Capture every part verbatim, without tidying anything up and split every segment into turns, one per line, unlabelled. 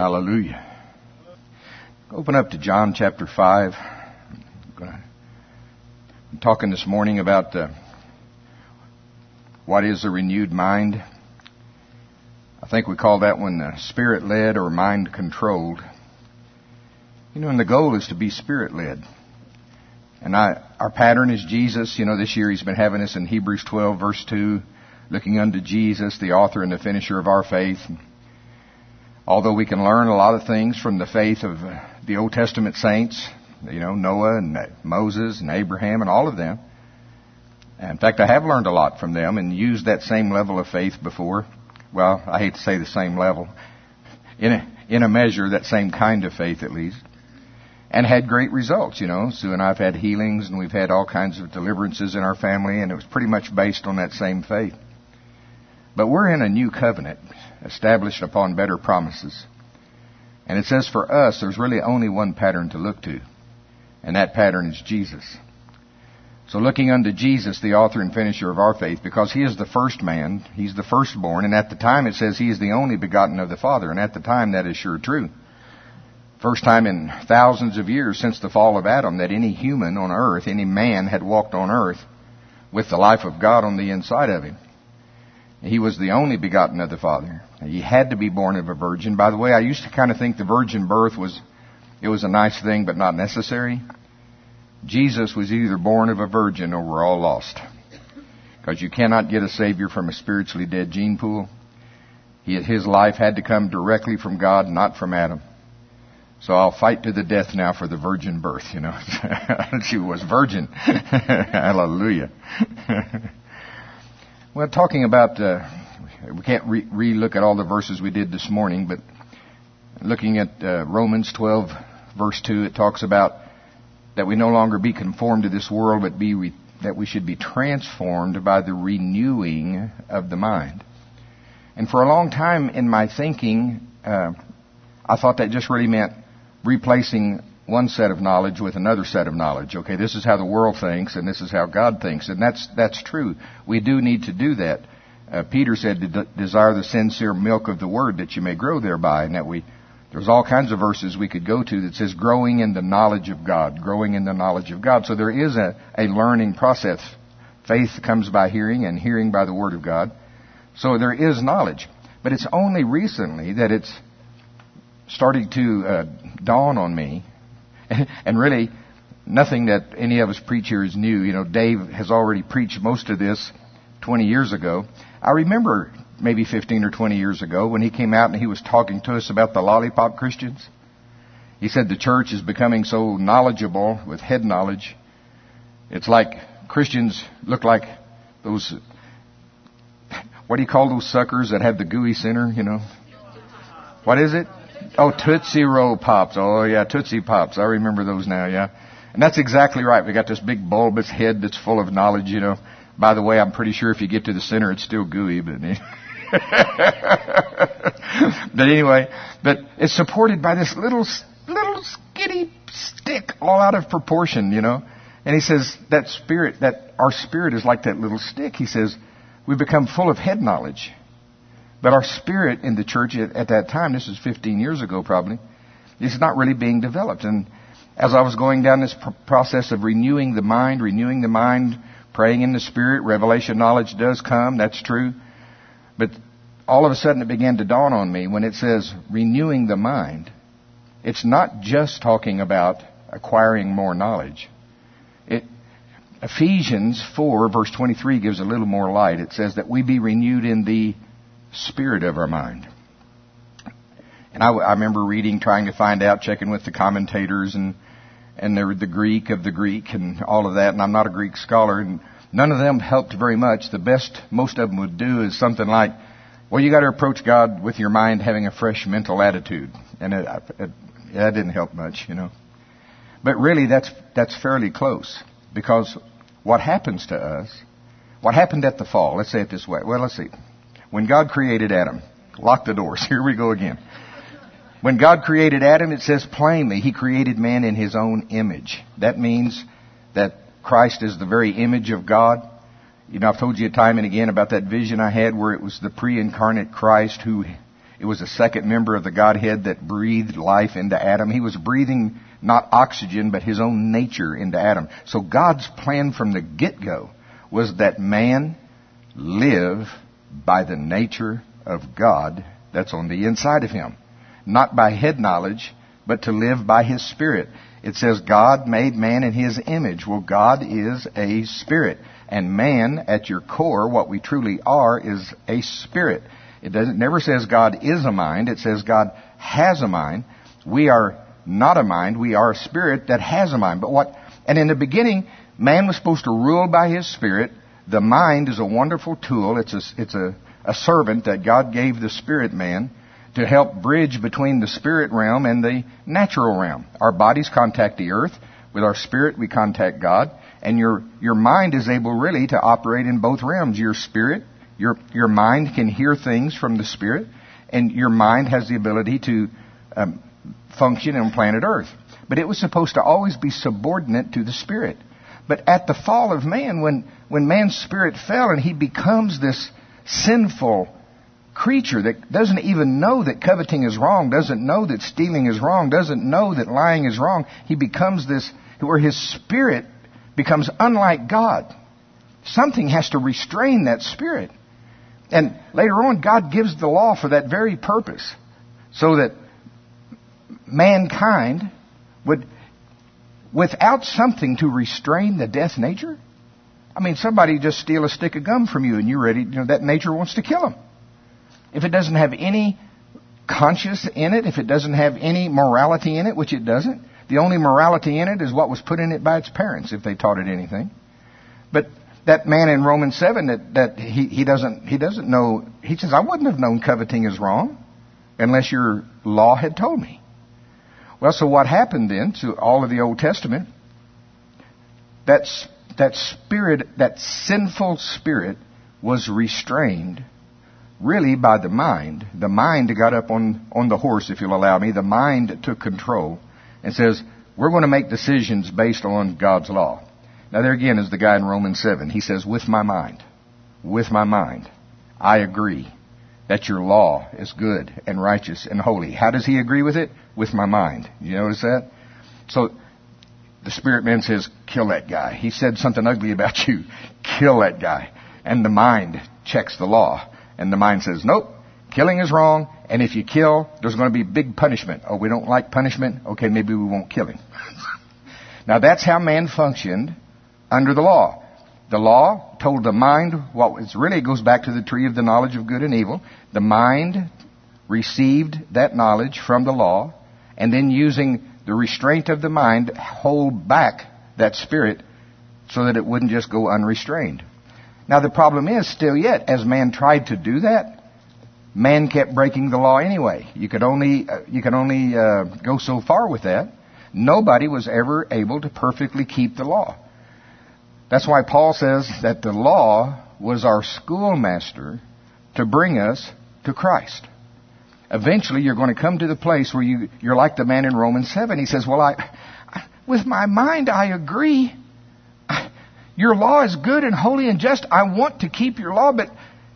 Hallelujah. Open up to John chapter five. I'm, gonna, I'm talking this morning about uh, what is a renewed mind. I think we call that one uh, spirit-led or mind-controlled. You know, and the goal is to be spirit-led. And I, our pattern is Jesus. You know, this year he's been having us in Hebrews twelve, verse two, looking unto Jesus, the author and the finisher of our faith. Although we can learn a lot of things from the faith of the Old Testament saints, you know, Noah and Moses and Abraham and all of them. In fact, I have learned a lot from them and used that same level of faith before. Well, I hate to say the same level. In a, in a measure, that same kind of faith at least. And had great results, you know. Sue and I have had healings and we've had all kinds of deliverances in our family, and it was pretty much based on that same faith. But we're in a new covenant, established upon better promises. And it says for us, there's really only one pattern to look to. And that pattern is Jesus. So looking unto Jesus, the author and finisher of our faith, because he is the first man, he's the firstborn, and at the time it says he is the only begotten of the Father. And at the time that is sure true. First time in thousands of years since the fall of Adam that any human on earth, any man had walked on earth with the life of God on the inside of him. He was the only begotten of the Father. He had to be born of a virgin. By the way, I used to kind of think the virgin birth was, it was a nice thing but not necessary. Jesus was either born of a virgin or we're all lost. Because you cannot get a Savior from a spiritually dead gene pool. He, his life had to come directly from God, not from Adam. So I'll fight to the death now for the virgin birth, you know. She was virgin. Hallelujah. Well, talking about, uh, we can't re- re-look at all the verses we did this morning, but looking at uh, Romans twelve, verse two, it talks about that we no longer be conformed to this world, but be re- that we should be transformed by the renewing of the mind. And for a long time in my thinking, uh, I thought that just really meant replacing one set of knowledge with another set of knowledge. Okay, this is how the world thinks, and this is how God thinks, and that's that's true. We do need to do that. Uh, Peter said, to desire the sincere milk of the Word that you may grow thereby, and that we, there's all kinds of verses we could go to that says growing in the knowledge of God, growing in the knowledge of God. So there is a, a learning process. Faith comes by hearing, and hearing by the Word of God. So there is knowledge. But it's only recently that it's starting to uh, dawn on me. And really, nothing that any of us preach here is new. You know, Dave has already preached most of this twenty years ago. I remember maybe fifteen or twenty years ago when he came out and he was talking to us about the lollipop Christians. He said the church is becoming so knowledgeable with head knowledge. It's like Christians look like those, what do you call those suckers that have the gooey center, you know? What is it? Oh, Tootsie Roll Pops. Oh, yeah, Tootsie Pops. I remember those now, yeah. And that's exactly right. We got this big bulbous head that's full of knowledge, you know. By the way, I'm pretty sure if you get to the center, it's still gooey. But, but anyway, but it's supported by this little, little skinny stick all out of proportion, you know. And he says that spirit, that our spirit is like that little stick. He says we become full of head knowledge. But our spirit in the church at, at that time, this is fifteen years ago probably, is not really being developed. And as I was going down this pr- process of renewing the mind, renewing the mind, praying in the Spirit, revelation knowledge does come, that's true. But all of a sudden it began to dawn on me when it says renewing the mind. It's not just talking about acquiring more knowledge. It, Ephesians four, verse twenty-three gives a little more light. It says that we be renewed in the spirit of our mind. And I, I remember reading, trying to find out, checking with the commentators and and the, the Greek of the Greek and all of that. And I'm not a Greek scholar, and none of them helped very much. The best most of them would do is something like, well, you got to approach God with your mind having a fresh mental attitude. And it, it, that didn't help much, you know. But really, that's that's fairly close, because what happens to us, what happened at the fall, let's say it this way. Well, let's see. When God created Adam, lock the doors. Here we go again. When God created Adam, it says plainly, He created man in His own image. That means that Christ is the very image of God. You know, I've told you time and again about that vision I had where it was the pre-incarnate Christ who It was a second member of the Godhead that breathed life into Adam. He was breathing not oxygen, but his own nature into Adam. So God's plan from the get-go was that man live by the nature of God that's on the inside of him. Not by head knowledge, but to live by his Spirit. It says God made man in his image. Well, God is a spirit. And man, at your core, what we truly are, is a spirit. It doesn't, never says God is a mind. It says God has a mind. We are not a mind. We are a spirit that has a mind. But what, and in the beginning, man was supposed to rule by his Spirit. The mind is a wonderful tool. It's a, it's a, a servant that God gave the spirit man to help bridge between the spirit realm and the natural realm. Our bodies contact the earth. With our spirit, we contact God. And your, your mind is able really to operate in both realms. Your spirit, your, your mind can hear things from the Spirit, and your mind has the ability to um, function on planet Earth. But it was supposed to always be subordinate to the Spirit. But at the fall of man, when, when man's spirit fell and he becomes this sinful creature that doesn't even know that coveting is wrong, doesn't know that stealing is wrong, doesn't know that lying is wrong, he becomes this, where his spirit becomes unlike God. Something has to restrain that spirit. And later on, God gives the law for that very purpose, so that mankind would, without something to restrain the death nature. I mean, somebody just steal a stick of gum from you and you're ready, you know, that nature wants to kill him. If it doesn't have any conscience in it, if it doesn't have any morality in it, which it doesn't, the only morality in it is what was put in it by its parents, if they taught it anything. But that man in Romans seven, that, that he, he doesn't he doesn't know, he says, I wouldn't have known coveting is wrong unless your law had told me. Well, so what happened then to all of the Old Testament? That, that spirit, that sinful spirit was restrained really by the mind. The mind got up on, on the horse, if you'll allow me. The mind took control and says, we're going to make decisions based on God's law. Now there again is the guy in Romans seven. He says, with my mind, with my mind, I agree that your law is good and righteous and holy. How does he agree with it? With my mind. You notice that? So the spirit man says, kill that guy. He said something ugly about you. Kill that guy. And the mind checks the law. And the mind says, nope, killing is wrong. And if you kill, there's going to be big punishment. Oh, we don't like punishment? Okay, maybe we won't kill him. Now that's how man functioned under the law. The law told the mind what was really, it goes back to the tree of the knowledge of good and evil. The mind received that knowledge from the law, and then using the restraint of the mind, hold back that spirit so that it wouldn't just go unrestrained. Now the problem is, still yet, as man tried to do that, man kept breaking the law anyway. You could only, uh, you could only uh, go so far with that. Nobody was ever able to perfectly keep the law. That's why Paul says that the law was our schoolmaster to bring us to Christ. Eventually, you're going to come to the place where you, you're like the man in Romans seven. He says, well, I, I, with my mind, I agree. I, your law is good and holy and just. I want to keep your law, but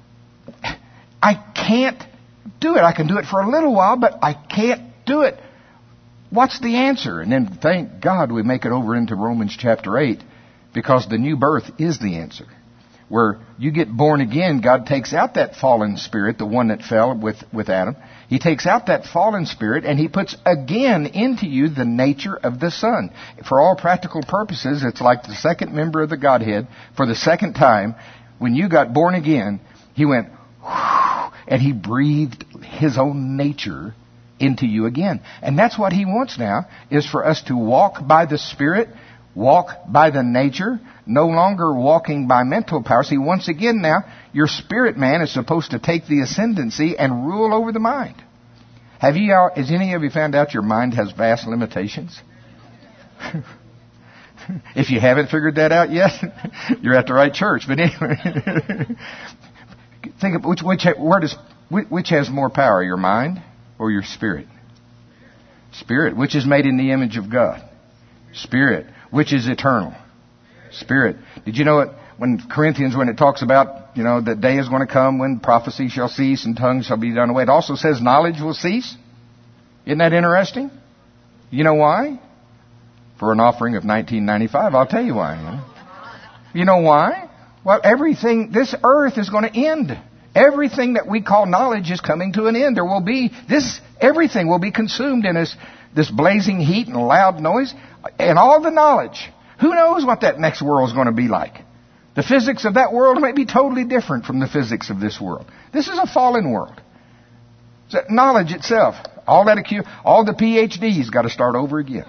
I can't do it. I can do it for a little while, but I can't do it. What's the answer? And then, thank God, we make it over into Romans chapter eight, because the new birth is the answer. Where you get born again, God takes out that fallen spirit, the one that fell with, with Adam. He takes out that fallen spirit and He puts again into you the nature of the Son. For all practical purposes, it's like the second member of the Godhead. For the second time, when you got born again, He went, whoosh, and He breathed His own nature into you again. And that's what He wants now, is for us to walk by the Spirit, walk by the nature, no longer walking by mental power. See, once again now, your spirit man is supposed to take the ascendancy and rule over the mind. Have you, has any of you found out your mind has vast limitations? If you haven't figured that out yet, you're at the right church. But anyway, think of which, which, where does, which has more power, your mind or your spirit? Spirit, which is made in the image of God. Spirit, which is eternal. Spirit. Did you know it? when Corinthians, when it talks about, you know, the day is going to come when prophecy shall cease and tongues shall be done away. It also says knowledge will cease. Isn't that interesting? You know why? For an offering of nineteen ninety-five, I'll tell you why. You know, you know why? Well, everything, this earth is going to end. Everything that we call knowledge is coming to an end. There will be, this, everything will be consumed in this, this blazing heat and loud noise. And all the knowledge. Who knows what that next world is going to be like? The physics of that world may be totally different from the physics of this world. This is a fallen world. So knowledge itself, all that acu- all the P H Ds got to start over again.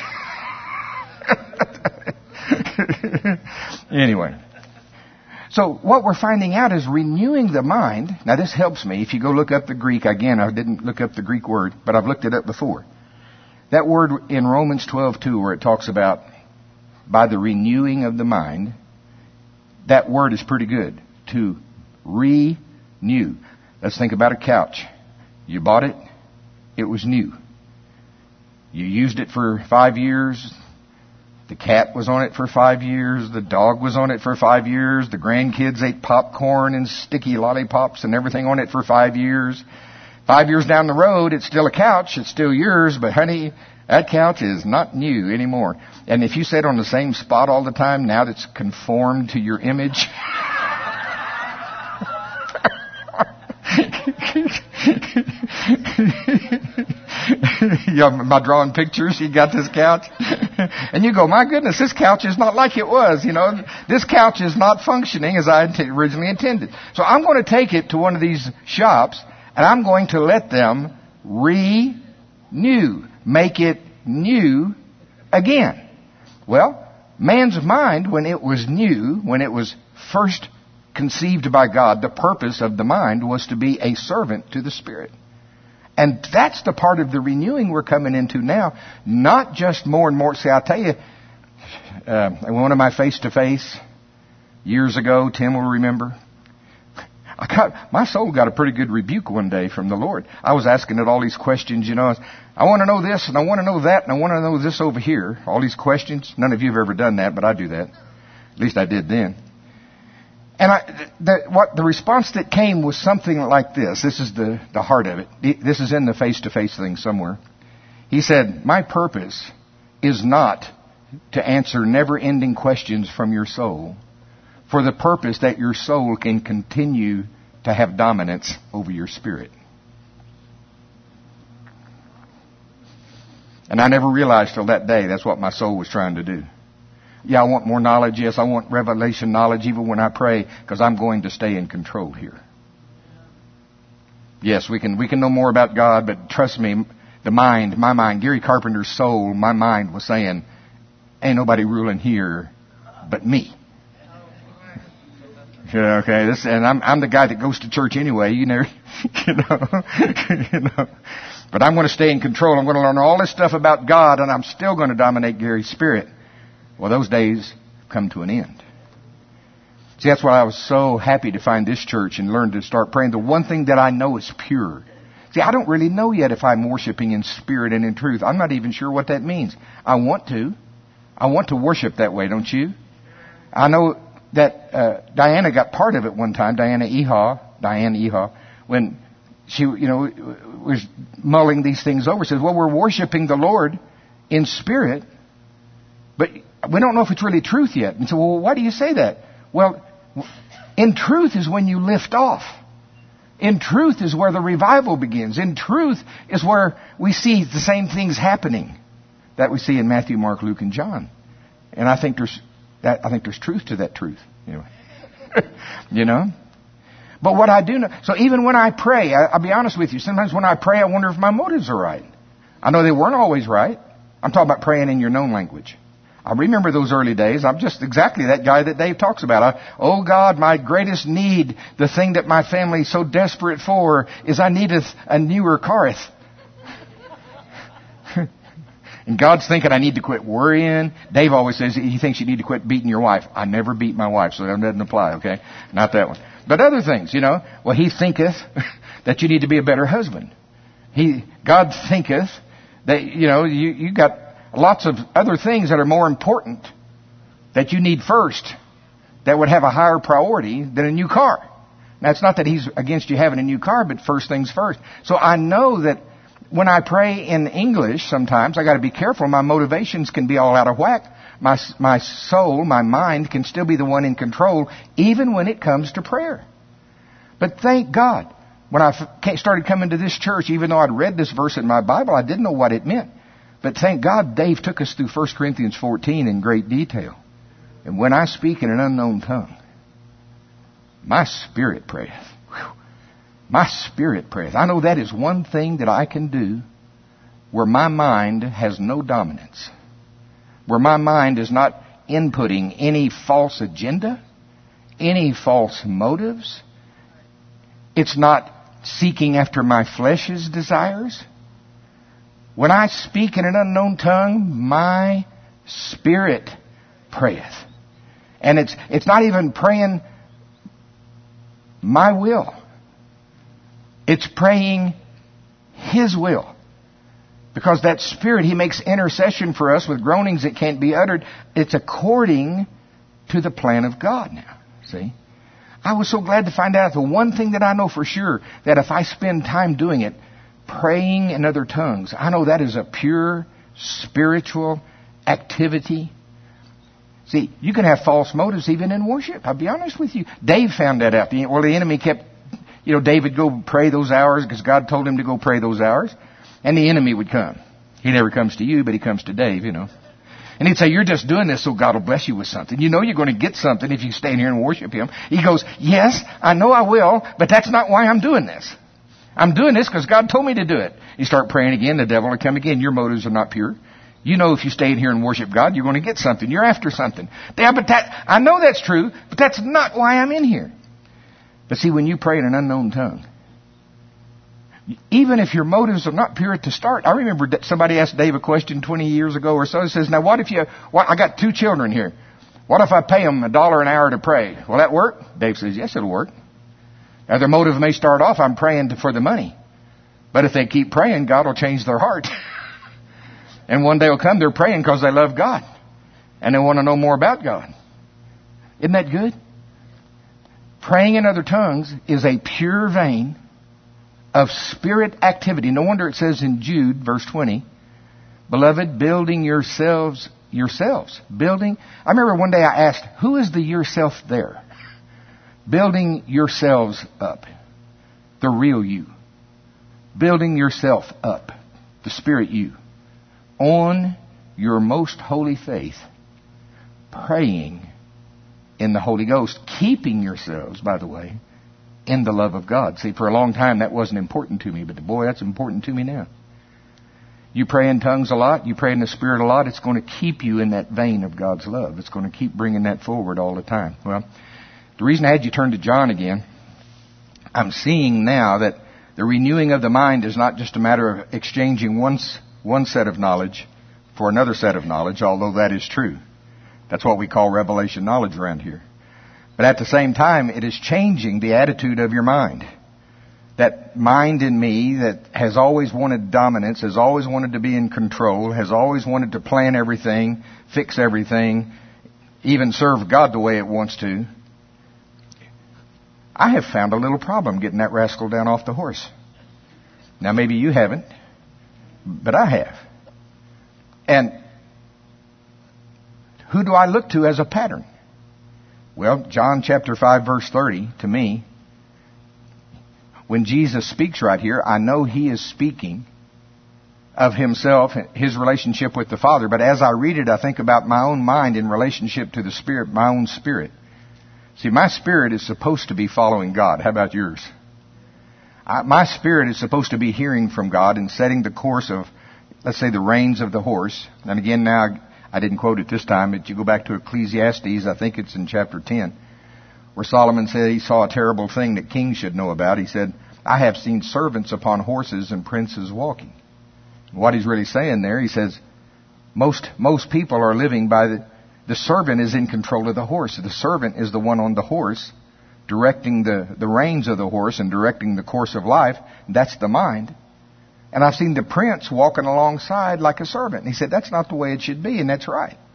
Anyway. So what we're finding out is renewing the mind. Now this helps me. If you go look up the Greek, again, I didn't look up the Greek word, but I've looked it up before. That word in Romans twelve two, where it talks about by the renewing of the mind, that word is pretty good. To renew. Let's think about a couch. You bought it. It was new. You used it for five years. The cat was on it for five years. The dog was on it for five years. The grandkids ate popcorn and sticky lollipops and everything on it for five years. Five years down the road, it's still a couch. It's still yours. But honey, that couch is not new anymore. And if you sit on the same spot all the time, now that's conformed to your image. Yeah, my drawing pictures, you got this couch. And you go, my goodness, this couch is not like it was. You know, this couch is not functioning as I originally intended. So I'm going to take it to one of these shops, and I'm going to let them renew, make it new again. Well, man's mind, when it was new, when it was first conceived by God, the purpose of the mind was to be a servant to the Spirit. And that's the part of the renewing we're coming into now. Not just more and more. See, I'll tell you, uh, one of my face-to-face years ago, Tim will remember, I got, my soul got a pretty good rebuke one day from the Lord. I was asking it all these questions, you know. I want to know this, and I want to know that, and I want to know this over here. All these questions. None of you have ever done that, but I do that. At least I did then. And I, the, what the response that came was something like this. This is the, the heart of it. This is in the face-to-face thing somewhere. He said, my purpose is not to answer never-ending questions from your soul, for the purpose that your soul can continue to have dominance over your spirit. And I never realized till that day that's what my soul was trying to do. Yeah, I want more knowledge. Yes, I want revelation knowledge even when I pray, because I'm going to stay in control here. Yes, we can we can know more about God, but trust me, the mind, my mind, Gary Carpenter's soul, my mind was saying, ain't nobody ruling here but me. Yeah, okay, this, and I'm I'm the guy that goes to church anyway, you know, you know, you know. But I'm going to stay in control. I'm going to learn all this stuff about God, and I'm still going to dominate Gary's spirit. Well, those days come to an end. See, that's why I was so happy to find this church and learn to start praying. The one thing that I know is pure. See, I don't really know yet if I'm worshiping in spirit and in truth. I'm not even sure what that means. I want to. I want to worship that way, don't you? I know that uh, Diana got part of it one time, Diana Eha, Diana Eha, when she, you know, was mulling these things over, says, well, we're worshiping the Lord in spirit, but we don't know if it's really truth yet. And so, well, why do you say that? Well, in truth is when you lift off. In truth is where the revival begins. In truth is where we see the same things happening that we see in Matthew, Mark, Luke, and John. And I think there's that. I think there's truth to that truth. You know, you know. But what I do know, so even when I pray, I, I'll be honest with you. Sometimes when I pray, I wonder if my motives are right. I know they weren't always right. I'm talking about praying in your known language. I remember those early days. I'm just exactly that guy that Dave talks about. I, oh God, my greatest need, the thing that my family's so desperate for, is I needeth a newer careth. And God's thinking I need to quit worrying. Dave always says he thinks you need to quit beating your wife. I never beat my wife, so that doesn't apply, okay? Not that one. But other things, you know. Well, he thinketh that you need to be a better husband. He, God thinketh that, you know, you, you got lots of other things that are more important that you need first that would have a higher priority than a new car. Now, it's not that he's against you having a new car, but first things first. So I know that when I pray in English, sometimes I got to be careful. My motivations can be all out of whack. My my soul, my mind can still be the one in control, even when it comes to prayer. But thank God, when I started coming to this church, even though I'd read this verse in my Bible, I didn't know what it meant. But thank God, Dave took us through First Corinthians fourteen in great detail. And when I speak in an unknown tongue, my spirit prayeth. Whew. My spirit prayeth. I know that is one thing that I can do where my mind has no dominance. Where my mind is not inputting any false agenda, any false motives. It's not seeking after my flesh's desires. When I speak in an unknown tongue, my spirit prayeth. And it's it's not even praying my will. It's praying His will. Because that Spirit, He makes intercession for us with groanings that can't be uttered. It's according to the plan of God now. See? I was so glad to find out the one thing that I know for sure, that if I spend time doing it, praying in other tongues, I know that is a pure spiritual activity. See, you can have false motives even in worship. I'll be honest with you. Dave found that out. Well, the enemy kept, you know, David go pray those hours because God told him to go pray those hours. And the enemy would come. He never comes to you, but he comes to Dave, you know. And he'd say, you're just doing this so God will bless you with something. You know you're going to get something if you stay in here and worship Him. He goes, yes, I know I will, but that's not why I'm doing this. I'm doing this because God told me to do it. You start praying again, the devil will come again. Your motives are not pure. You know if you stay in here and worship God, you're going to get something. You're after something. Yeah, but that, I know that's true, but that's not why I'm in here. But see, when you pray in an unknown tongue, even if your motives are not pure at the start. I remember somebody asked Dave a question twenty years ago or so. He says, now what if you, what, I got two children here. What if I pay them a dollar an hour to pray? Will that work? Dave says, yes, it'll work. Now their motive may start off, I'm praying to, for the money. But if they keep praying, God will change their heart. And one day will come, they're praying because they love God. And they want to know more about God. Isn't that good? Praying in other tongues is a pure vein of spirit activity. No wonder it says in Jude, verse twenty, beloved, building yourselves, yourselves. Building. I remember one day I asked, who is the yourself there? Building yourselves up. The real you. Building yourself up. The spirit you. On your most holy faith. Praying in the Holy Ghost. Keeping yourselves, by the way, in the love of God. See, for a long time that wasn't important to me, but boy, that's important to me now. You pray in tongues a lot, you pray in the Spirit a lot, it's going to keep you in that vein of God's love. It's going to keep bringing that forward all the time. Well, the reason I had you turn to John again, I'm seeing now that the renewing of the mind is not just a matter of exchanging one, one set of knowledge for another set of knowledge, although that is true. That's what we call revelation knowledge around here. But at the same time, it is changing the attitude of your mind. That mind in me that has always wanted dominance, has always wanted to be in control, has always wanted to plan everything, fix everything, even serve God the way it wants to. I have found a little problem getting that rascal down off the horse. Now maybe you haven't, but I have. And who do I look to as a pattern? Well, John chapter five, verse thirty, to me, when Jesus speaks right here, I know He is speaking of Himself, His relationship with the Father. But as I read it, I think about my own mind in relationship to the Spirit, my own spirit. See, my spirit is supposed to be following God. How about yours? I, my spirit is supposed to be hearing from God and setting the course of, let's say, the reins of the horse. And again, now, I didn't quote it this time, but you go back to Ecclesiastes, I think it's in chapter ten, where Solomon said he saw a terrible thing that kings should know about. He said, I have seen servants upon horses and princes walking. What he's really saying there, he says, most most people are living by the, the servant is in control of the horse. The servant is the one on the horse, directing the, the reins of the horse and directing the course of life. That's the mind. And I've seen the prince walking alongside like a servant. And he said, that's not the way it should be, and that's right.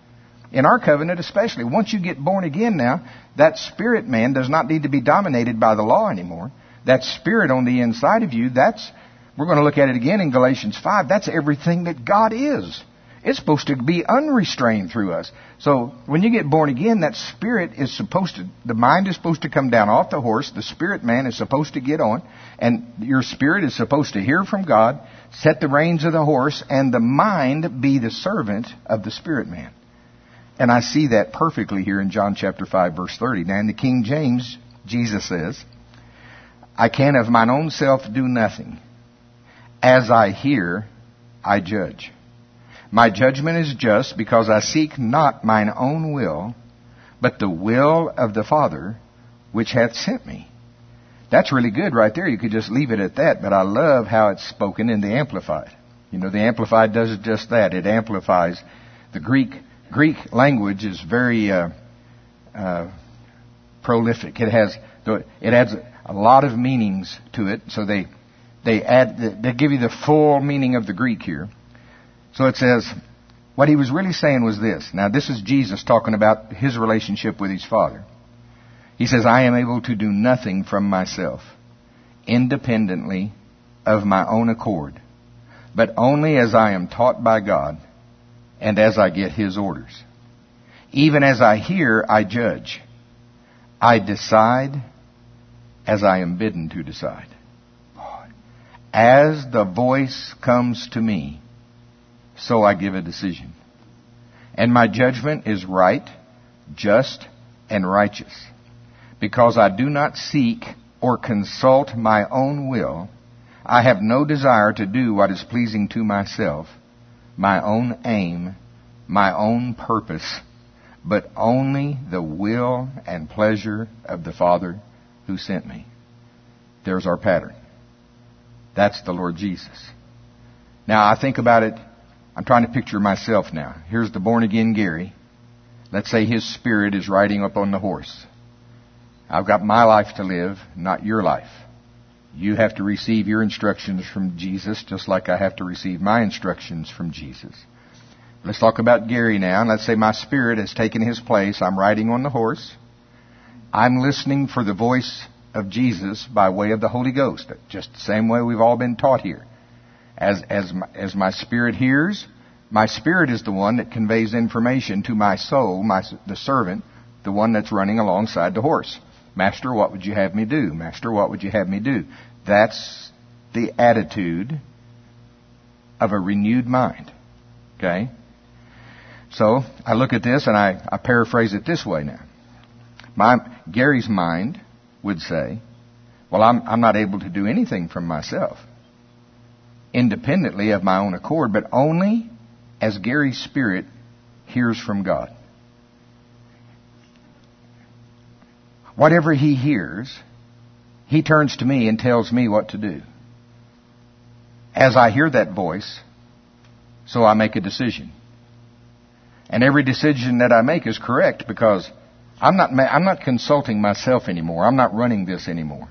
In our covenant especially, once you get born again now, that spirit man does not need to be dominated by the law anymore. That spirit on the inside of you, that's, we're going to look at it again in Galatians five, that's everything that God is. It's supposed to be unrestrained through us. So when you get born again, that spirit is supposed to, the mind is supposed to come down off the horse. The spirit man is supposed to get on. And your spirit is supposed to hear from God, set the reins of the horse, and the mind be the servant of the spirit man. And I see that perfectly here in John chapter five, verse thirty. Now in the King James, Jesus says, I can of mine own self do nothing. As I hear, I judge. My judgment is just, because I seek not mine own will, but the will of the Father which hath sent me. That's really good right there. You could just leave it at that, but I love how it's spoken in the Amplified. You know, the Amplified does just that. It amplifies. The Greek Greek language is very uh, uh, prolific. It has it adds a lot of meanings to it. So they they add they give you the full meaning of the Greek here. So it says, what he was really saying was this. Now this is Jesus talking about his relationship with his Father. He says, I am able to do nothing from myself, independently of my own accord, but only as I am taught by God and as I get his orders. Even as I hear, I judge. I decide as I am bidden to decide. As the voice comes to me, so I give a decision. And my judgment is right, just, and righteous. Because I do not seek or consult my own will, I have no desire to do what is pleasing to myself, my own aim, my own purpose, but only the will and pleasure of the Father who sent me. There's our pattern. That's the Lord Jesus. Now I think about it. I'm trying to picture myself now. Here's the born-again Gary. Let's say his spirit is riding up on the horse. I've got my life to live, not your life. You have to receive your instructions from Jesus, just like I have to receive my instructions from Jesus. Let's talk about Gary now. Let's say my spirit has taken his place. I'm riding on the horse. I'm listening for the voice of Jesus by way of the Holy Ghost. Just the same way we've all been taught here. As, as, my, as my spirit hears, my spirit is the one that conveys information to my soul, my, the servant, the one that's running alongside the horse. Master, what would you have me do? Master, what would you have me do? That's the attitude of a renewed mind. Okay? So, I look at this and I, I paraphrase it this way now. My, Gary's mind would say, well, I'm, I'm not able to do anything from myself, independently of my own accord, but only as Gary's spirit hears from God. Whatever he hears, he turns to me and tells me what to do. As I hear that voice, so I make a decision. And every decision that I make is correct because I'm not, I'm not consulting myself anymore. I'm not running this anymore.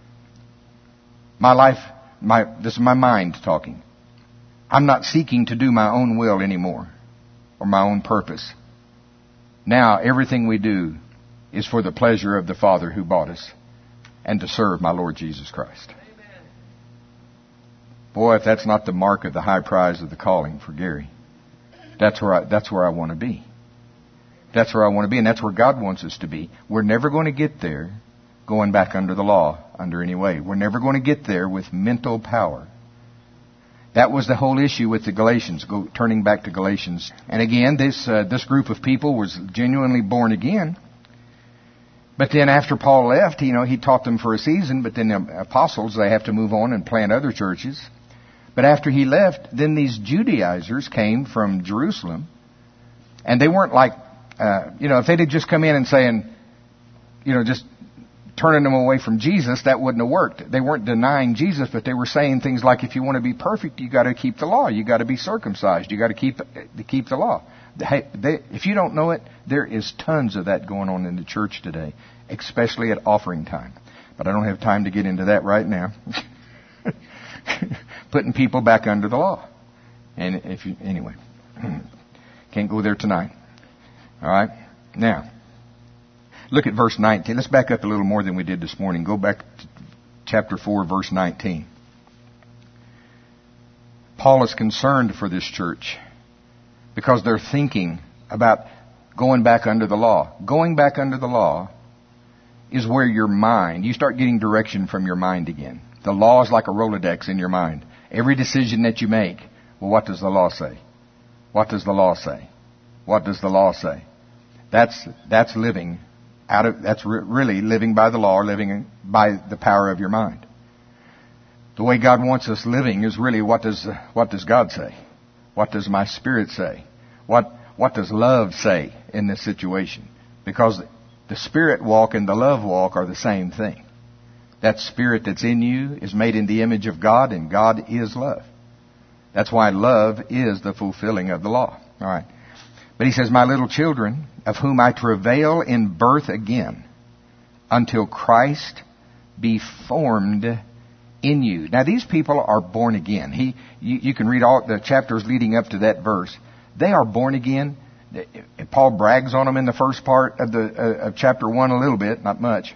My life, my, this is my mind talking. I'm not seeking to do my own will anymore or my own purpose. Now everything we do is for the pleasure of the Father who bought us and to serve my Lord Jesus Christ. Amen. Boy, if that's not the mark of the high prize of the calling for Gary, that's where I, that's where I want to be. That's where I want to be, and that's where God wants us to be. We're never going to get there going back under the law, under any way. We're never going to get there with mental power. That was the whole issue with the Galatians, go, turning back to Galatians. And again, this uh, this group of people was genuinely born again. But then after Paul left, you know, he taught them for a season, but then the apostles, they have to move on and plant other churches. But after he left, then these Judaizers came from Jerusalem, and they weren't like, uh, you know, if they'd just come in and saying, you know, just turning them away from Jesus, that wouldn't have worked. They weren't denying Jesus, but they were saying things like, if you want to be perfect, you got to keep the law. You got to be circumcised. You got to keep to keep the law. Hey, they, if you don't know it, there is tons of that going on in the church today, especially at offering time. But I don't have time to get into that right now. Putting people back under the law. And if you, anyway, can't go there tonight. All right? Now, look at verse nineteen. Let's back up a little more than we did this morning. Go back to chapter four, verse nineteen. Paul is concerned for this church because they're thinking about going back under the law. Going back under the law is where your mind, you start getting direction from your mind again. The law is like a Rolodex in your mind. Every decision that you make, well, what does the law say? What does the law say? What does the law say? That's that's living out of that's re- really living by the law, or living by the power of your mind. The way God wants us living is really what does what does God say? What does my spirit say? What what does love say in this situation? Because the spirit walk and the love walk are the same thing. That spirit that's in you is made in the image of God, and God is love. That's why love is the fulfilling of the law. All right. But he says, my little children, of whom I travail in birth again, until Christ be formed in you. Now, these people are born again. He, you, you can read all the chapters leading up to that verse. They are born again. Paul brags on them in the first part of the uh, of chapter one a little bit, not much.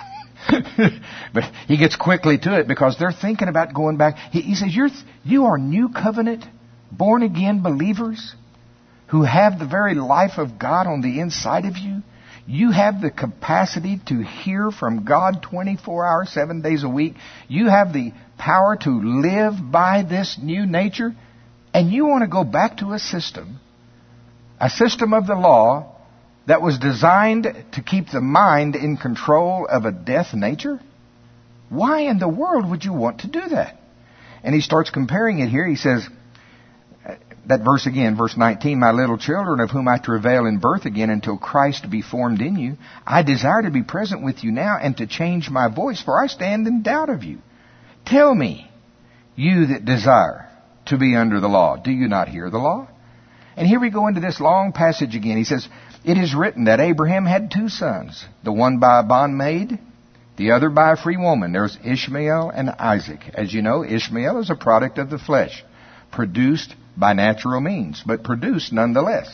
But he gets quickly to it because they're thinking about going back. He, he says, You're, you are new covenant, born again believers who have the very life of God on the inside of you. You have the capacity to hear from God twenty-four hours, seven days a week. You have the power to live by this new nature. And you want to go back to a system, a system of the law that was designed to keep the mind in control of a death nature? Why in the world would you want to do that? And he starts comparing it here. He says, that verse again, verse nineteen, my little children, of whom I travail in birth again until Christ be formed in you, I desire to be present with you now and to change my voice, for I stand in doubt of you. Tell me, you that desire to be under the law, do you not hear the law? And here we go into this long passage again. He says, it is written that Abraham had two sons, the one by a bondmaid, the other by a free woman. There's Ishmael and Isaac. As you know, Ishmael is a product of the flesh, produced by natural means, but produced nonetheless.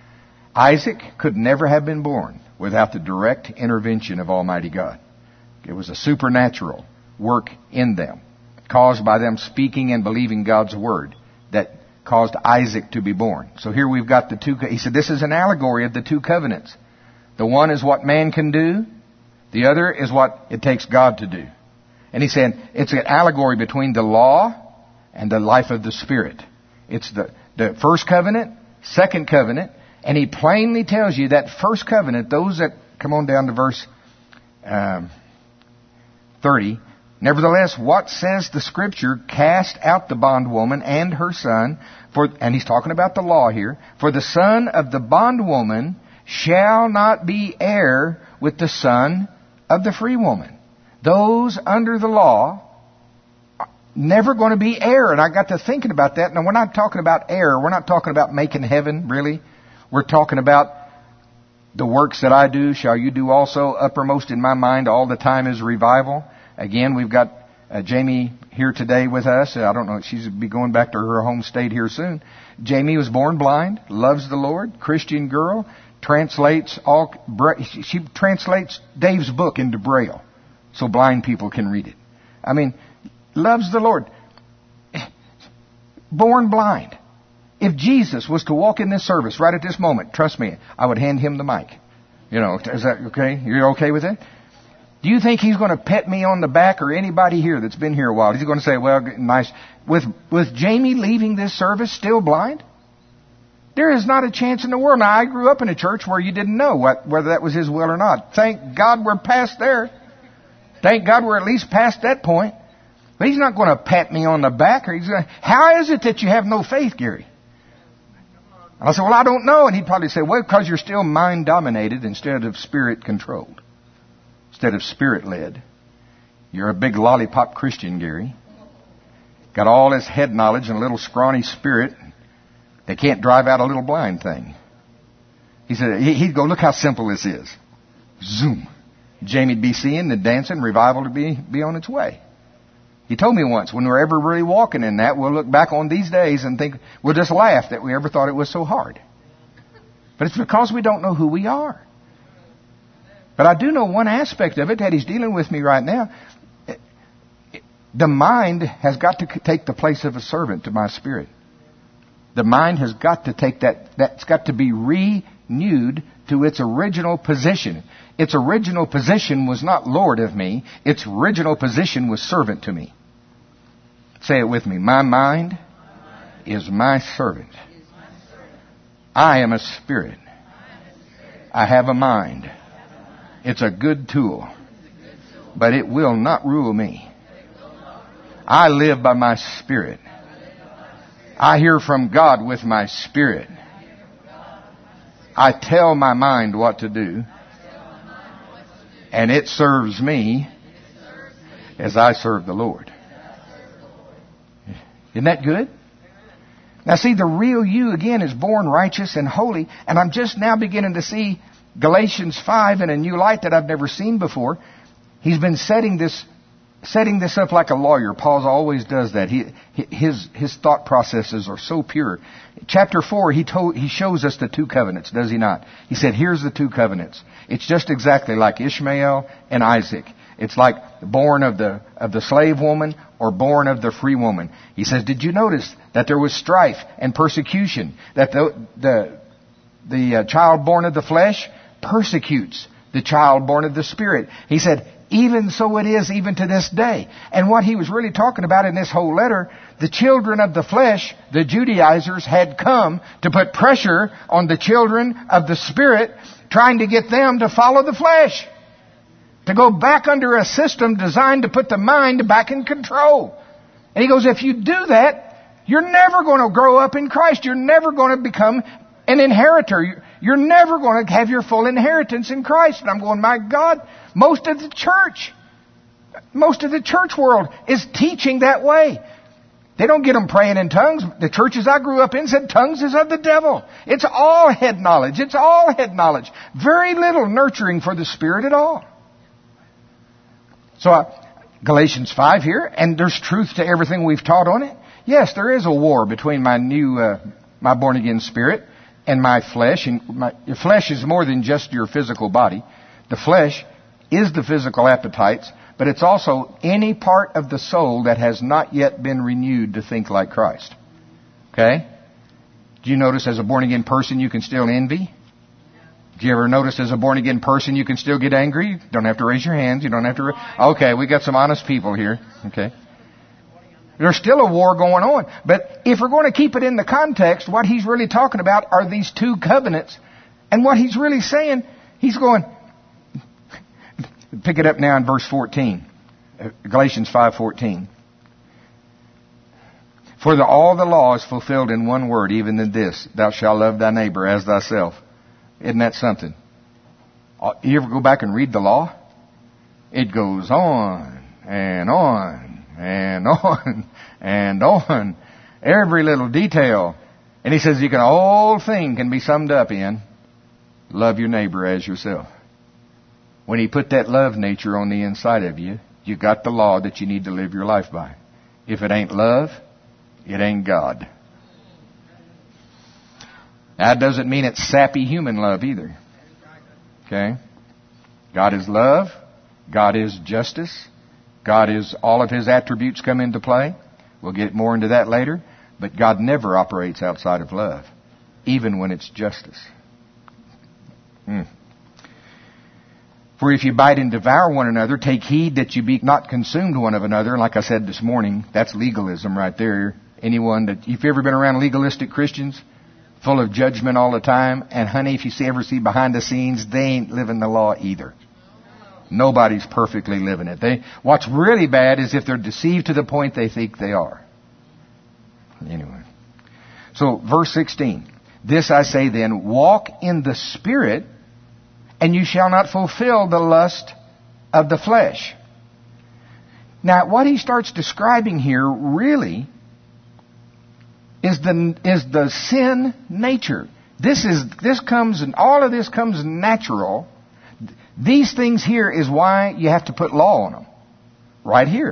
Isaac could never have been born without the direct intervention of Almighty God. It was a supernatural work in them, caused by them speaking and believing God's word, that caused Isaac to be born. So here we've got the two. He said this is an allegory of the two covenants. The one is what man can do. The other is what it takes God to do. And he said it's an allegory between the law and the life of the Spirit. It's the, the first covenant, second covenant, and he plainly tells you that first covenant, those that, come on down to verse um, thirty, nevertheless, what says the Scripture? Cast out the bondwoman and her son, for, and he's talking about the law here, for the son of the bondwoman shall not be heir with the son of the free woman. Those under the law never going to be heir. And I got to thinking about that. Now, we're not talking about heir. We're not talking about making heaven, really. We're talking about the works that I do, shall you do also. Uppermost in my mind all the time is revival. Again, we've got uh, Jamie here today with us. I don't know, she's be going back to her home state here soon. Jamie was born blind, loves the Lord, Christian girl, translates all. She translates Dave's book into Braille so blind people can read it. I mean, loves the Lord. Born blind. If Jesus was to walk in this service right at this moment, trust me, I would hand him the mic. You know, is that okay? You're okay with that? Do you think he's going to pet me on the back, or anybody here that's been here a while? He's going to say, well, nice. With, with Jamie leaving this service still blind? There is not a chance in the world. Now, I grew up in a church where you didn't know what, whether that was his will or not. Thank God we're past there. Thank God we're at least past that point. But he's not going to pat me on the back. Or he's going to, how is it that you have no faith, Gary? I'll say, well, I don't know. And he'd probably say, well, because you're still mind-dominated instead of spirit-controlled. Instead of spirit-led. You're a big lollipop Christian, Gary. Got all this head knowledge and a little scrawny spirit. They can't drive out a little blind thing. He said, he'd go, look how simple this is. Zoom. Jamie'd be seeing, the dancing, revival to be, be on its way. He told me once, when we're ever really walking in that, we'll look back on these days and think, we'll just laugh that we ever thought it was so hard. But it's because we don't know who we are. But I do know one aspect of it that He's dealing with me right now. The mind has got to take the place of a servant to my spirit. The mind has got to take that, that's got to be renewed to its original position. Its original position was not Lord of me. Its original position was servant to me. Say it with me. My mind is my servant. I am a spirit. I have a mind. It's a good tool, but it will not rule me. I live by my spirit. I hear from God with my spirit. I tell my mind what to do, and it serves me as I serve the Lord. Isn't that good? Now see, the real you again is born righteous and holy, and I'm just now beginning to see Galatians five in a new light that I've never seen before. He's been setting this setting this up like a lawyer. Paul always does that. He, his, his thought processes are so pure. Chapter four, he told, he shows us the two covenants, does he not? He said, here's the two covenants. It's just exactly like Ishmael and Isaac. It's like born of the, of the slave woman or born of the free woman. He says, did you notice that there was strife and persecution? That the, the, the uh, child born of the flesh persecutes the child born of the spirit. He said, even so it is even to this day. And what he was really talking about in this whole letter, the children of the flesh, the Judaizers, had come to put pressure on the children of the Spirit, trying to get them to follow the flesh. To go back under a system designed to put the mind back in control. And he goes, if you do that, you're never going to grow up in Christ. You're never going to become an inheritor. You're never going to have your full inheritance in Christ. And I'm going, my God, most of the church, most of the church world is teaching that way. They don't get them praying in tongues. The churches I grew up in said tongues is of the devil. It's all head knowledge. It's all head knowledge. Very little nurturing for the Spirit at all. So uh, Galatians five here, and there's truth to everything we've taught on it. Yes, there is a war between my new, uh, my born again spirit and my flesh. And my, your flesh is more than just your physical body. The flesh is the physical appetites, but it's also any part of the soul that has not yet been renewed to think like Christ. Okay? Do you notice as a born again person you can still envy? Do you ever notice as a born again person you can still get angry? You don't have to raise your hands. You don't have to. Ra- okay, we got some honest people here. Okay. There's still a war going on. But if we're going to keep it in the context, what he's really talking about are these two covenants. And what he's really saying, he's going, pick it up now in verse fourteen. Galatians five fourteen. For the, all the law is fulfilled in one word, even in this, thou shalt love thy neighbor as thyself. Isn't that something? You ever go back and read the law? It goes on and on and on and on. Every little detail. And he says you can, whole thing can be summed up in love your neighbor as yourself. When he put that love nature on the inside of you, you got the law that you need to live your life by. If it ain't love, it ain't God. That doesn't mean it's sappy human love either. Okay? God is love. God is justice. God is, all of His attributes come into play. We'll get more into that later. But God never operates outside of love, even when it's justice. Hmm. For if you bite and devour one another, take heed that you be not consumed one of another. Like I said this morning, that's legalism right there. Anyone that, if you've ever been around legalistic Christians, full of judgment all the time, and honey, if you see, ever see behind the scenes, they ain't living the law either. Nobody's perfectly living it. They, what's really bad is if they're deceived to the point they think they are. Anyway. So, verse sixteen. This I say then, walk in the Spirit, and you shall not fulfill the lust of the flesh. Now, what he starts describing here really is the is the sin nature. This is this comes and all of this comes natural. These things here is why you have to put law on them. Right here.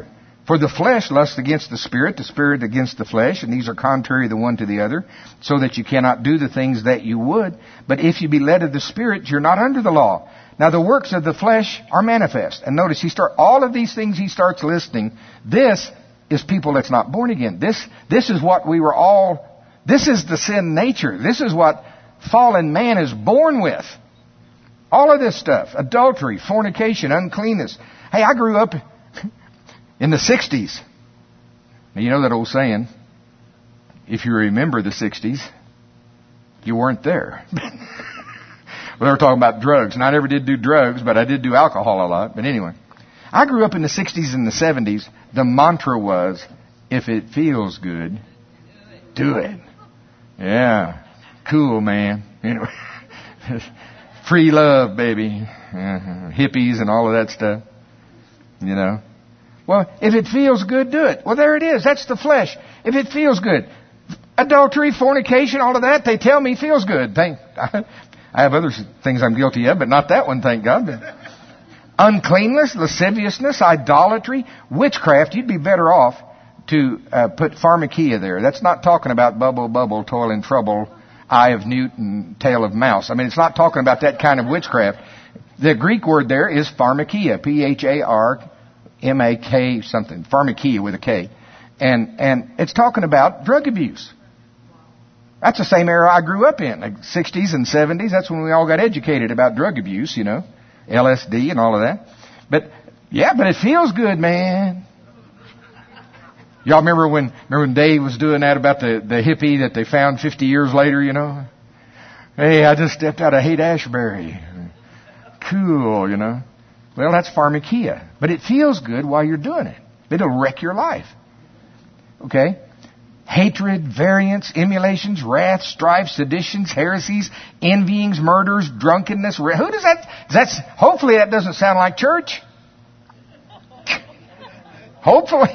For the flesh lusts against the Spirit, the Spirit against the flesh, and these are contrary the one to the other, so that you cannot do the things that you would. But if you be led of the Spirit, you're not under the law. Now the works of the flesh are manifest. And notice, he start all of these things he starts listing. This is people that's not born again. This, this is what we were all, this is the sin nature. This is what fallen man is born with. All of this stuff. Adultery, fornication, uncleanness. Hey, I grew up in the sixties. Now, you know that old saying, if you remember the sixties, you weren't there. Well, they were talking about drugs. And I never did do drugs, but I did do alcohol a lot. But anyway, I grew up in the sixties and the seventies. The mantra was, if it feels good, do it. Yeah. Cool, man. Anyway, free love, baby. Uh-huh. Hippies and all of that stuff. You know. Well, if it feels good, do it. Well, there it is. That's the flesh. If it feels good. Adultery, fornication, all of that, they tell me feels good. Thank, I have other things I'm guilty of, but not that one, thank God. Uncleanness, lasciviousness, idolatry, witchcraft. You'd be better off to uh, put pharmakia there. That's not talking about bubble, bubble, toil and trouble, eye of newt and tail of mouse. I mean, it's not talking about that kind of witchcraft. The Greek word there is pharmakia, P H A R M A K something, pharmakia with a K. And, and it's talking about drug abuse. That's the same era I grew up in, like sixties and seventies. That's when we all got educated about drug abuse, you know, L S D and all of that. But, yeah, but it feels good, man. Y'all remember when, remember when Dave was doing that about the, the hippie that they found fifty years later, you know? Hey, I just stepped out of Haight-Ashbury. Cool, you know. Well, that's pharmakia. But it feels good while you're doing it. It'll wreck your life. Okay? Hatred, variance, emulations, wrath, strife, seditions, heresies, envyings, murders, drunkenness. Who does that? That's hopefully that doesn't sound like church. Hopefully.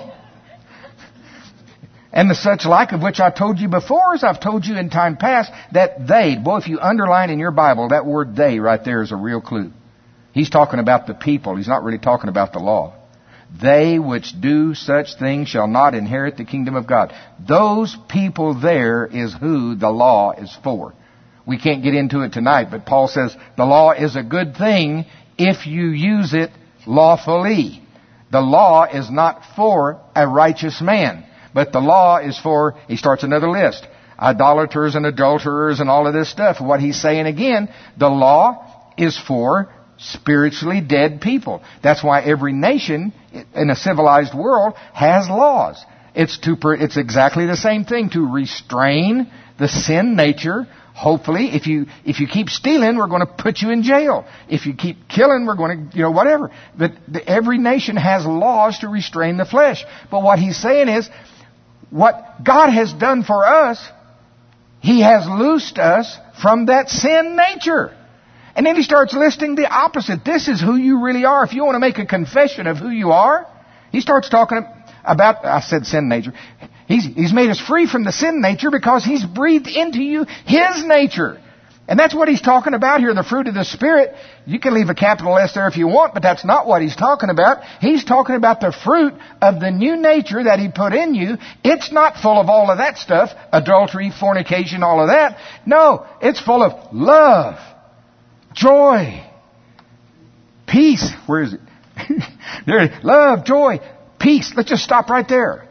And the such like of which I told you before, as I've told you in time past, that they, boy, if you underline in your Bible, that word they right there is a real clue. He's talking about the people. He's not really talking about the law. They which do such things shall not inherit the kingdom of God. Those people there is who the law is for. We can't get into it tonight, but Paul says the law is a good thing if you use it lawfully. The law is not for a righteous man, but the law is for, he starts another list, idolaters and adulterers and all of this stuff. What he's saying again, the law is for spiritually dead people. That's why every nation in a civilized world has laws. It's to, it's exactly the same thing, to restrain the sin nature. Hopefully, if you, if you keep stealing, we're going to put you in jail. If you keep killing, we're going to, you know, whatever. But the, every nation has laws to restrain the flesh. But what he's saying is, what God has done for us, He has loosed us from that sin nature. And then he starts listing the opposite. This is who you really are. If you want to make a confession of who you are, he starts talking about, I said sin nature. He's, he's made us free from the sin nature because He's breathed into you His nature. And that's what he's talking about here, the fruit of the Spirit. You can leave a capital S there if you want, but that's not what he's talking about. He's talking about the fruit of the new nature that He put in you. It's not full of all of that stuff, adultery, fornication, all of that. No, it's full of love, joy, peace. Where is it? There, love, joy, peace. Let's just stop right there.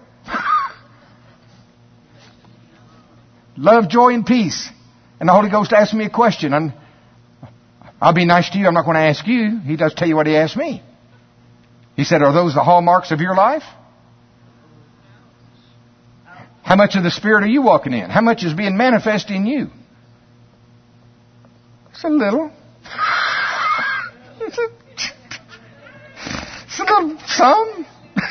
Love, joy, and peace. And the Holy Ghost asked me a question. I'm, I'll be nice to you. I'm not going to ask you. He does tell you what He asked me. He said, are those the hallmarks of your life? How much of the Spirit are you walking in? How much is being manifested in you? It's a little. It's a, it's a little some.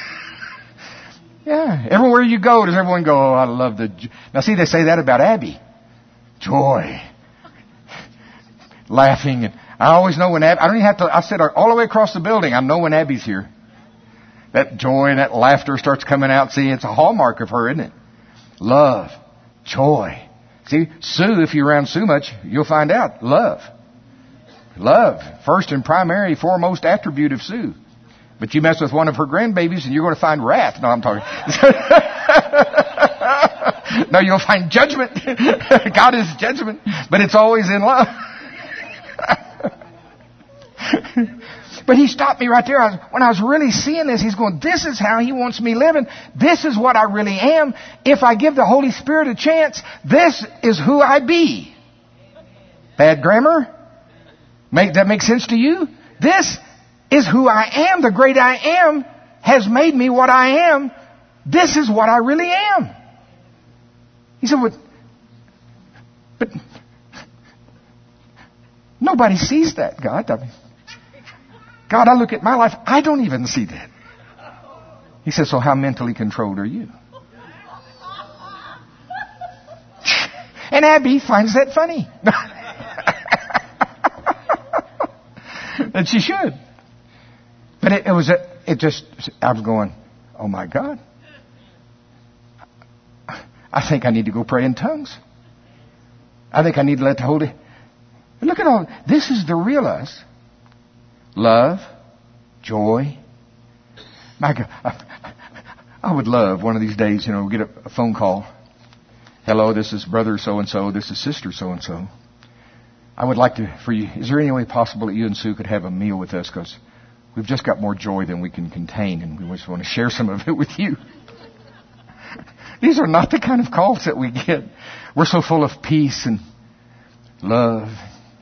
Yeah. Everywhere you go, does everyone go, oh, I love the... Now see, they say that about Abby. Joy. Laughing. And I always know when Abby... I don't even have to... I said all the way across the building, I know when Abby's here. That joy and that laughter starts coming out. See, it's a hallmark of her, isn't it? Love. Joy. See, Sue, if you're around Sue much, you'll find out. Love. Love. First and primary, foremost attribute of Sue. But you mess with one of her grandbabies and you're going to find wrath. No, I'm talking. No, you'll find judgment. God is judgment, but it's always in love. But he stopped me right there. I was, when I was really seeing this, he's going, this is how he wants me living. This is what I really am. If I give the Holy Spirit a chance, this is who I be. Bad grammar? Make that make sense to you? This is who I am. The great I am has made me what I am. This is what I really am. He said, but, but nobody sees that, God. I mean, God, I look at my life, I don't even see that. He says, so how mentally controlled are you? And Abby finds that funny. And she should. But it, it was, a, it just, I was going, oh my God. I think I need to go pray in tongues. I think I need to let the Holy... Look at all, this is the real us. Love, joy. My God, I, I would love one of these days, you know, get a, a phone call. Hello, this is brother so-and-so. This is sister so-and-so. I would like to, for you, is there any way possible that you and Sue could have a meal with us? Because we've just got more joy than we can contain, and we just want to share some of it with you. These are not the kind of calls that we get. We're so full of peace and love.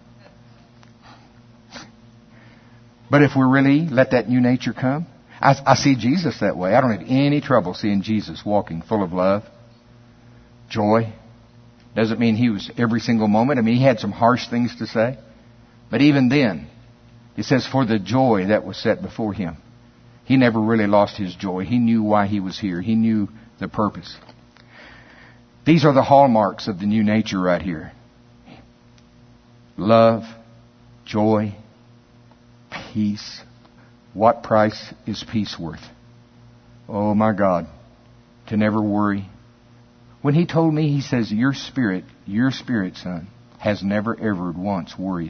But if we really let that new nature come, I, I see Jesus that way. I don't have any trouble seeing Jesus walking full of love, joy. Doesn't mean he was every single moment. I mean, he had some harsh things to say. But even then, it says, for the joy that was set before him. He never really lost his joy. He knew why he was here. He knew the purpose. These are the hallmarks of the new nature right here. Love, joy, peace. What price is peace worth? Oh my God. To never worry. When he told me, he says, your spirit, your spirit, son, has never ever once worried.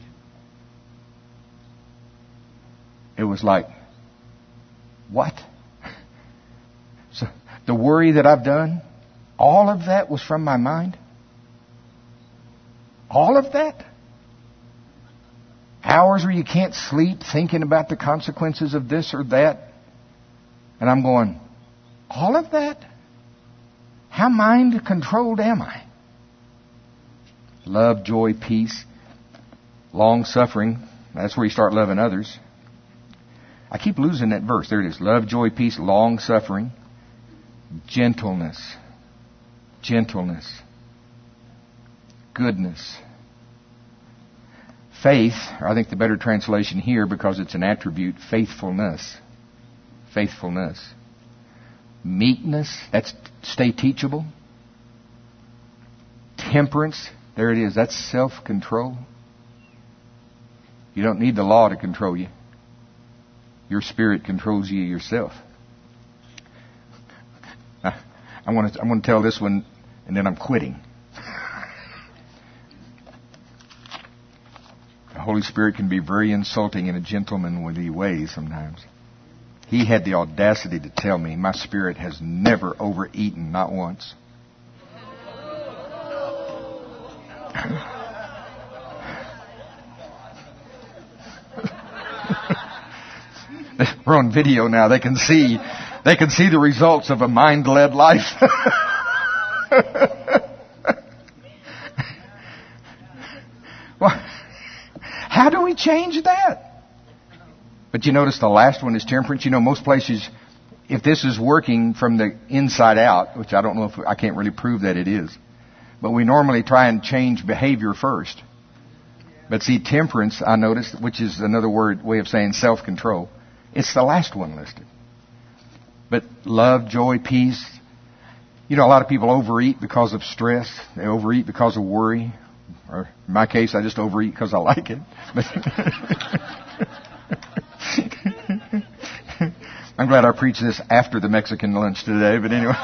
It was like, what? So the worry that I've done, all of that was from my mind? All of that? Hours where you can't sleep thinking about the consequences of this or that. And I'm going, all of that? How mind controlled am I? Love, joy, peace, long suffering. That's where you start loving others. I keep losing that verse. There it is. Love, joy, peace, long suffering, gentleness, gentleness, goodness. Faith, or I think the better translation here, because it's an attribute, faithfulness. Faithfulness. Meekness, that's stay teachable. Temperance, there it is, that's self-control. You don't need the law to control you. Your spirit controls you yourself. I'm going to, I'm going to tell this one, and then I'm quitting. The Holy Spirit can be very insulting in a gentlemanly way sometimes. He had the audacity to tell me, my spirit has never overeaten, not once. We're on video now. They can see, they can see the results of a mind-led life. Well, how do we change that? But you notice the last one is temperance. You know, most places, if this is working from the inside out, which I don't know if, I can't really prove that it is, but we normally try and change behavior first. But see, temperance, I noticed, which is another word, way of saying self-control, it's the last one listed. But love, joy, peace. You know, a lot of people overeat because of stress. They overeat because of worry. Or in my case, I just overeat because I like it. But I'm glad I preached this after the Mexican lunch today, but anyway.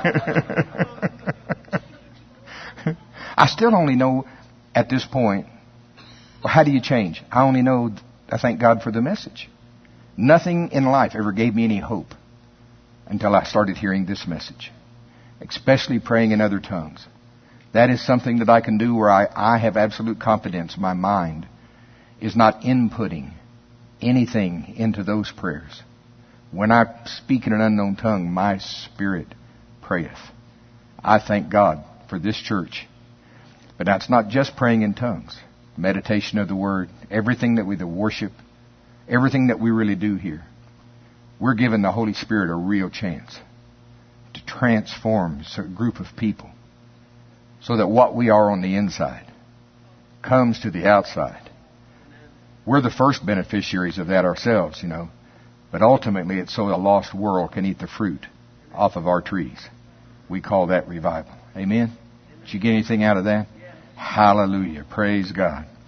I still only know at this point, well, how do you change? I only know, I thank God for the message. Nothing in life ever gave me any hope until I started hearing this message, especially praying in other tongues. That is something that I can do where I, I have absolute confidence my mind is not inputting anything into those prayers. When I speak in an unknown tongue, my spirit prayeth. I thank God for this church. But that's not just praying in tongues. Meditation of the Word, everything that we the worship, everything that we really do here. We're giving the Holy Spirit a real chance to transform a group of people so that what we are on the inside comes to the outside. We're the first beneficiaries of that ourselves, you know. But ultimately it's so a lost world can eat the fruit off of our trees. We call that revival. Amen? Did you get anything out of that? Hallelujah. Praise God.